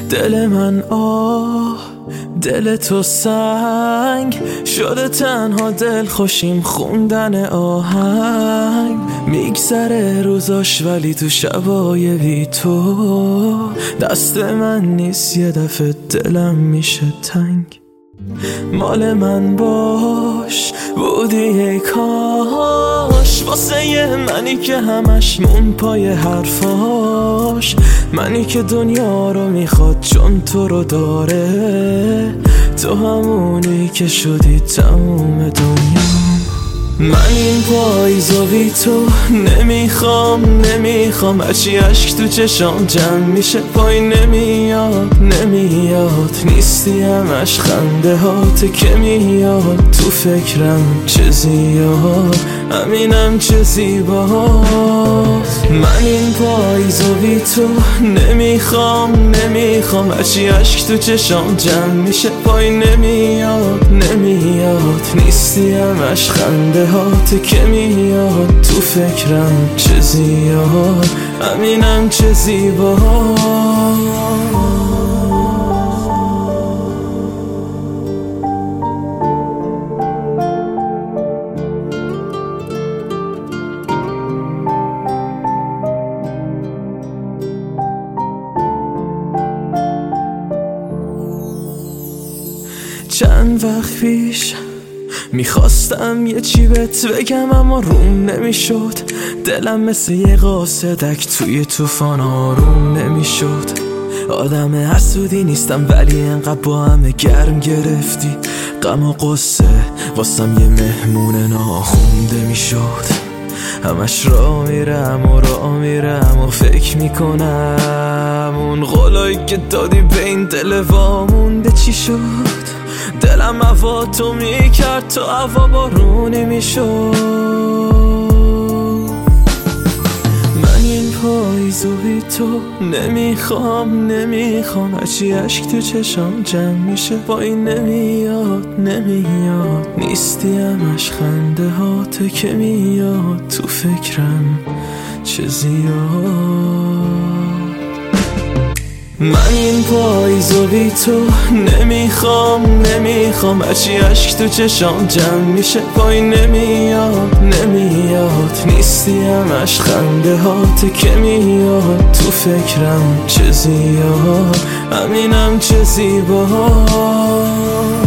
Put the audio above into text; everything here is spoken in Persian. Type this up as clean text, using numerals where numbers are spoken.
دل من دل تو سنگ شده، تنها دل خوشیم خوندن آهنگ. میگذره روزاش ولی تو شبای بی تو دست من نیست، یه دفعه دلم میشه تنگ. مال من باش بودی ای کاش، واسه یه منی که همش مون پای حرفاش، منی که دنیا رو میخواد چون تو رو داره، تو همونی که شدی تموم دنیا. من این پاییزو بی تو نمیخوام، هرچی عشق تو چشام جمع میشه پایین نمیاد نیستی، همش خنده هات که میاد تو فکرم چه زیاد، همینم چه زیباست. من این پاییزو بی تو نمیخوام، هرچی عشق تو چشام جمع میشه پایین نمیاد نیستی، همش خنده هات که میاد تو فکرم چه زیاد، همینم چه زیباست. چند وقت پیش میخواستم یه چی بهت بگم اما روم نمیشد، دلم مثل یه قاصدک توی طوفان آروم نمیشد. آدم حسودی نیستم ولی انقدر با همه گرم گرفتی، غم و قصه واسم یه مهمون ناخونده میشد. همش راه میرم و فکر میکنم اون قولایی که دادی به این دل وامونده چی شد. دلم هوا تو میکرد تو هوا بارونی میشد. من این پاییزو بی تو نمیخوام، هرچی عشق تو چشام جمع میشه پایین نمیاد نیستی، همش خنده هاته که میاد تو فکرم چه زیاد. من این پاییزو بی تو نمیخوام، هرچی عشق تو چشام جمع میشه پایین نمیاد نیستی، همش خنده هاته که میاد تو فکرم چه زیاد، همینم چه زیباست.